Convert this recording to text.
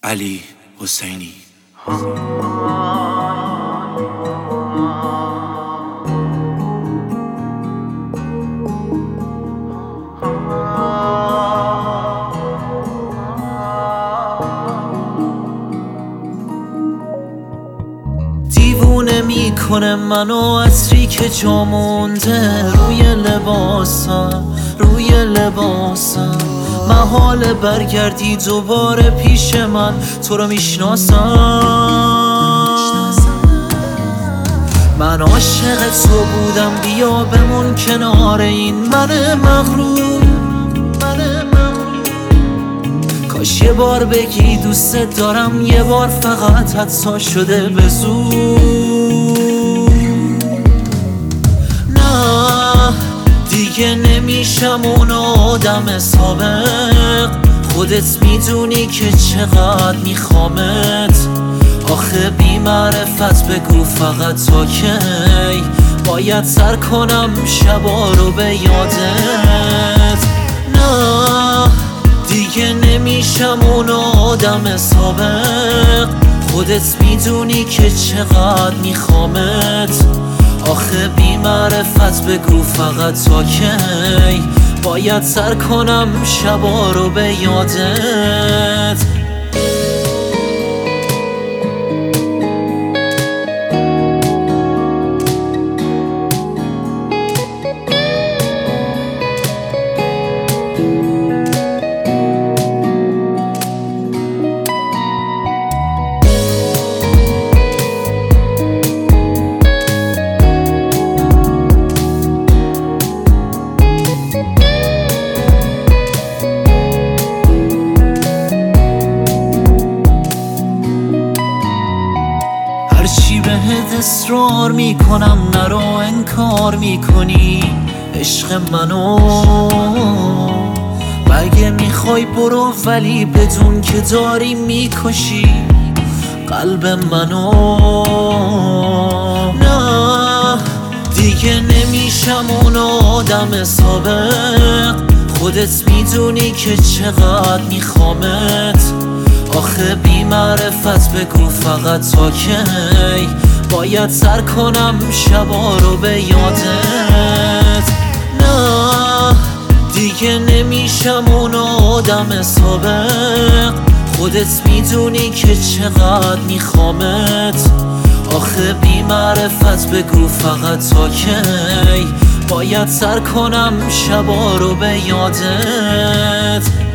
علی حسینی. دیوونه میکنه منو عطری که جا مونده روی لباسم محاله برگردی دوباره پیش من، تو رو میشناسم. من عاشق تو بودم، بیا بمون کنار این من مغرور. کاش یه بار بگی دوست دارم، یه بار فقط حتی شده به زور. نه دیگه نمیشم اون آدم سابق، خودت میدونی که چقدر میخوامت. آخه بی معرفت بگو فقط تا کی باید سر کنم شبا رو به یادت. نه دیگه نمیشم اون آدم سابق، خودت میدونی که چقدر میخوامت. آخه بی معرفت بگو فقط تا کی باید سر کنم شبا رو به یادت. هرچی بهت اصرار میکنم نرو انکار میکنی عشق منو. اگه میخوای برو ولی بدون که داری میکشی قلب منو. نه دیگه نمیشم اون آدم سابق، خودت میدونی که چقدر میخوامت. آخه بی معرفت بگو فقط تا کی باید سر کنم شبا رو به یادت. نه دیگه نمیشم اون آدم سابق، خودت میدونی که چقدر میخوامت. آخه بی معرفت بگو فقط تا کی باید سر کنم شبا رو به یادت.